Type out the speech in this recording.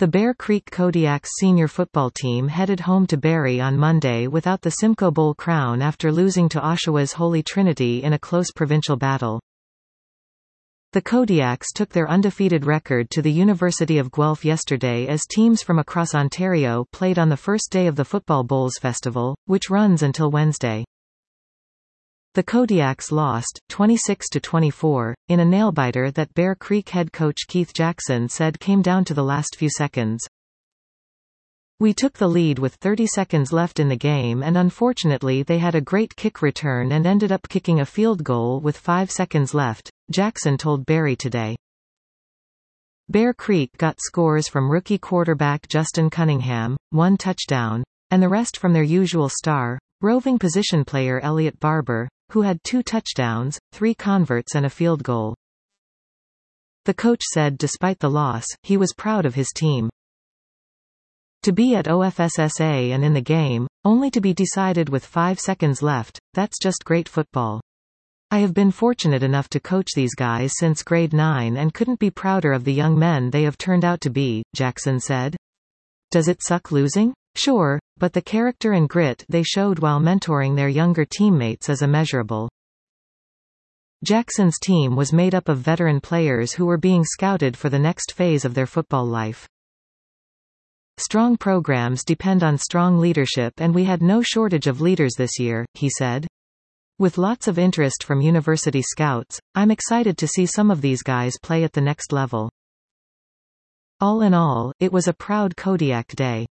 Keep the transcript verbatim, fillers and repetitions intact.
The Bear Creek Kodiaks senior football team headed home to Barrie on Monday without the Simcoe Bowl crown after losing to Oshawa's Holy Trinity in a close provincial battle. The Kodiaks took their undefeated record to the University of Guelph yesterday as teams from across Ontario played on the first day of the Football Bowls Festival, which runs until Wednesday. The Kodiaks lost, twenty-six to twenty-four, in a nail-biter that Bear Creek head coach Keith Jackson said came down to the last few seconds. "We took the lead with thirty seconds left in the game and unfortunately they had a great kick return and ended up kicking a field goal with five seconds left," Jackson told Barrie Today. Bear Creek got scores from rookie quarterback Justin Cunningham, one touchdown, and the rest from their usual star, roving position player Elliot Barber, who had two touchdowns, three converts and a field goal. The coach said despite the loss, he was proud of his team. "To be at O F S S A and in the game, only to be decided with five seconds left, that's just great football. I have been fortunate enough to coach these guys since grade nine and couldn't be prouder of the young men they have turned out to be," Jackson said. "Does it suck losing? Sure, but the character and grit they showed while mentoring their younger teammates is immeasurable." Jackson's team was made up of veteran players who were being scouted for the next phase of their football life. "Strong programs depend on strong leadership and we had no shortage of leaders this year," he said. "With lots of interest from university scouts, I'm excited to see some of these guys play at the next level." All in all, it was a proud Kodiak day.